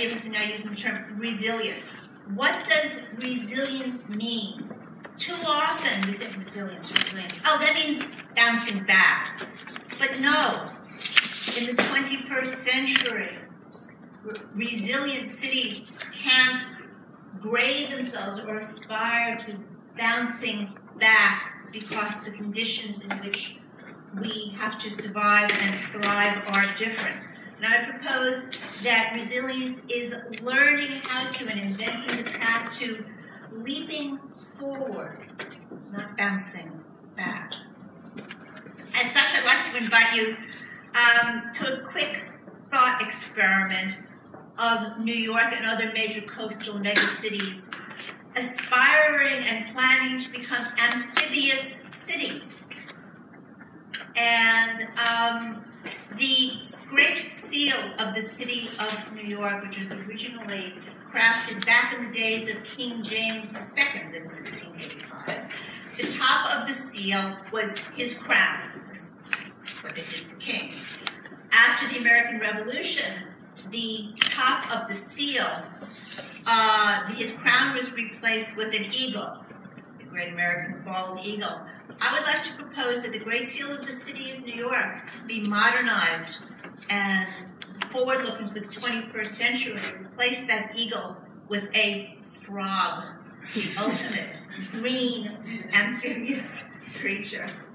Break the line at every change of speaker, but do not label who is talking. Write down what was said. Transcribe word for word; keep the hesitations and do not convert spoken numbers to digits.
many of us are now using the term resilience. What does resilience mean? Too often we say resilience, resilience. Oh, that means bouncing back. But no, in the twenty-first century, resilient cities can't grade themselves or aspire to bouncing back because the conditions in which we have to survive and thrive are different. And I propose that resilience is learning how to and inventing the path to leaping forward, not bouncing back. As such, I'd like to invite you um, to a quick thought experiment of New York and other major coastal megacities aspiring and planning to become amphibious cities. And um, the great seal of the city of New York, which was originally crafted back in the days of King James the Second in sixteen eighty-five, the top of the seal was his crown. That's what they did for kings. After the American Revolution, the top of the seal, uh, his crown was replaced with an eagle, the Great American Bald Eagle. I would like to propose that the Great Seal of the City of New York be modernized and forward-looking for the twenty-first century, and replace that eagle with a frog, the ultimate green amphibious creature.